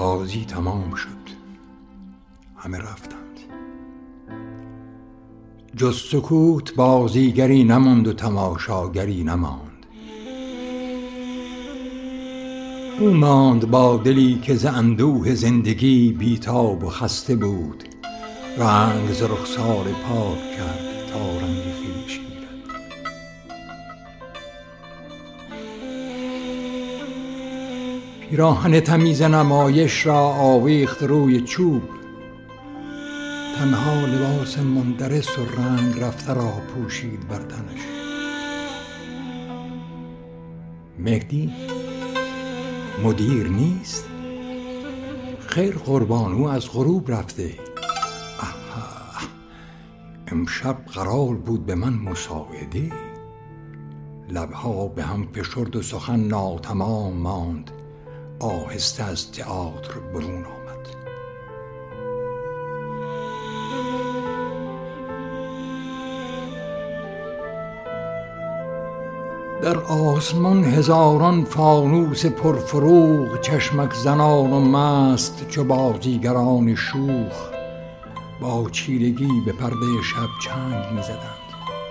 بازی تمام شد. همه رفتند. جز سکوت بازیگری نماند و تماشاگری نماند. او ماند با دلی که ز اندوه زندگی بیتاب و خسته بود. رنگ ز رخسار پاک کرد تا رنگ خویش گیرد. پیراهن تمیز نمایش را آویخت روی چوب. تنها لباس مندرس و رنگ رفته را پوشید بر تنش. مهدی مدیر نیست؟ خیر قربان، او از غروب رفته. امشب قرار بود به من مساعده. لبها به هم فشرد و سخن ناتمام ماند. آهسته از تئاتر برون آمد. در آسمان هزاران فانوس پرفروغ چشمک زنان و مست چو بازیگران شوخ با چیرگی به پرده شب چنگ می‌زدند.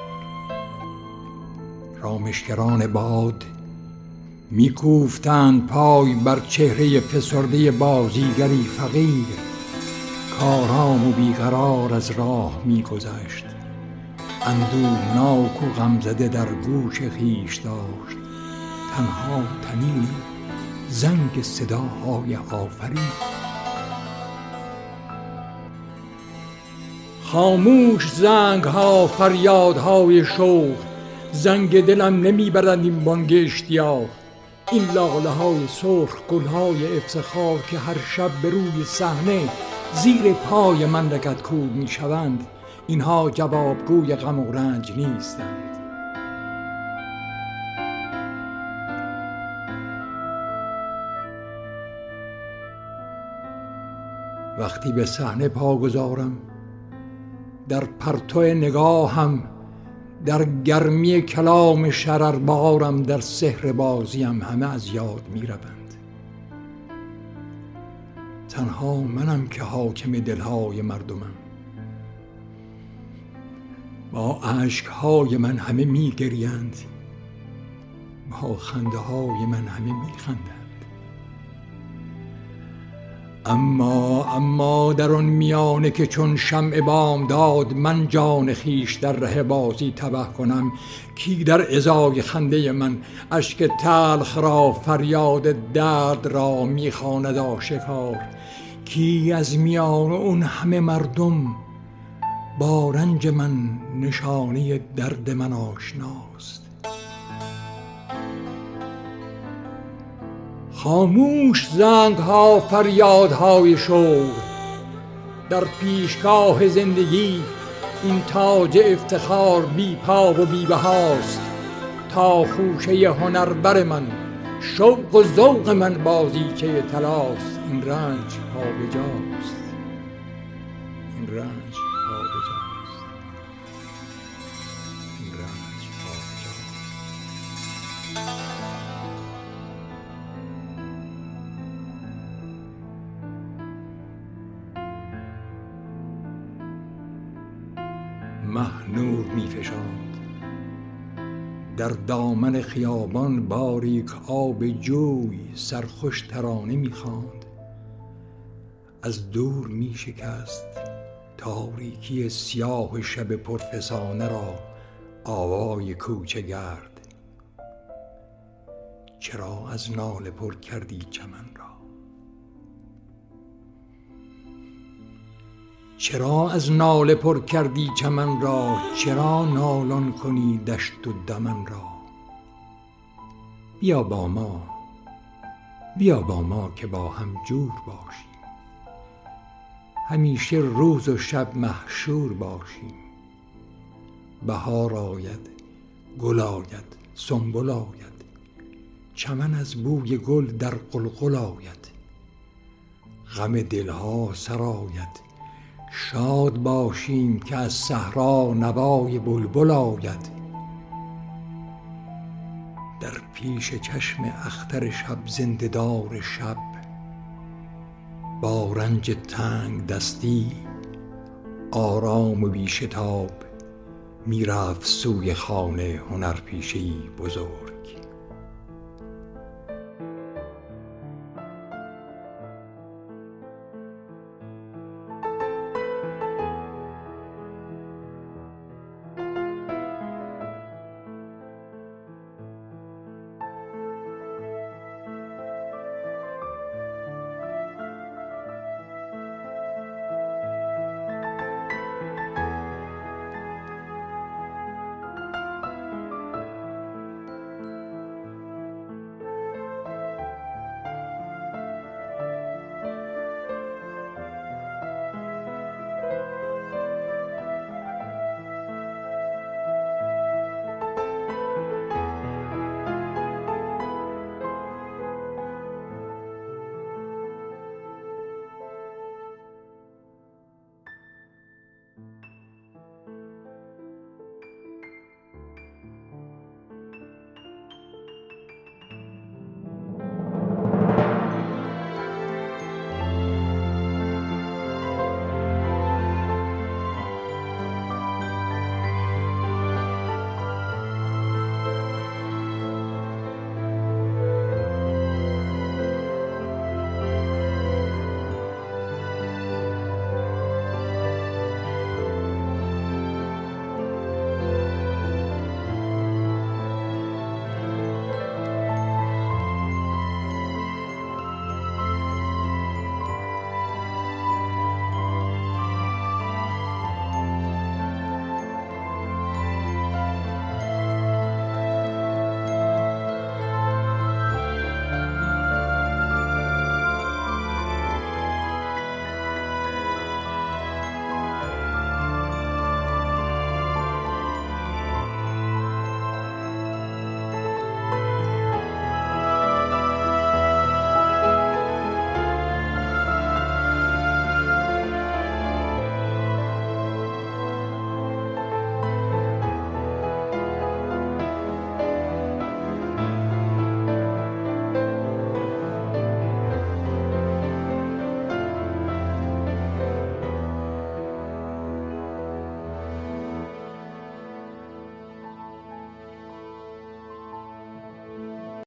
رامشگران باد می‌کوفتند پای بر چهره فسرده بازیگری فقیر کآرام و بیقرار از راه می‌گذشت. اندوهناک و غمزده در گوش خویش داشت تنها طنین زنگ صداهای آفرین. خاموش زنگ ها، فریادهای شوق، زنگ دلم نمیبرند این بانگ اشتیاق. این لاله های سرخ، گل های افتخار که هر شب به روی صحنه زیر پای من لگدکوب میشوند، اینها جوابگوی غم و رنج نیستند. وقتی به صحنه پا گذارم در پرتو نگاهم، در گرمی کلام شرربارم، در سحر بازیم همه از یاد می روند. تنها منم که حاکم دلهای مردمم. با اشکهای من همه می گریند، با خنده های من همه می خندند. اما در آن میانه که چون شمع بامداد من جان خیش در ره بازی تبه کنم، کی در ازای خنده من اشک تلخ را، فریاد درد را میخواند آشکار؟ کی از میان اون همه مردم با رنج من نشانه درد من آشناست؟ خاموش زنگ ها، فریادهای شوق، در پیشگاه زندگی این تاج افتخار بی پا و بی بهاست. تا خوشه هنربر من، شوق و ذوق من بازیچه طلاست. این رنج پابجاست، این رنج پابجاست، این رنج پابجاست. مه نور می فشاند در دامن خیابان، باریک آب جوی سرخوش ترانه می خواند. از دور می شکست تاریکی سیاه شب پرفسانه را آوای کوچه گرد. چرا از ناله پر کردی چمن را؟ چرا از ناله پر کردی چمن را؟ چرا نالان کنی دشت و دمن را؟ بیا با ما، بیا با ما که با هم جور باشیم، همیشه روز و شب محشور باشیم. بهار آید، گل آید، سنبل آید، چمن از بوی گل در قلقل آید. غم دلها سرآید، شاد باشیم که از صحرا نوای بلبل آید. در پیش چشم اختر شب زنده دار شب، با رنج تنگ دستی آرام و بی شتاب می رفت سوی خانه هنرپیشه‌ای بزرگ.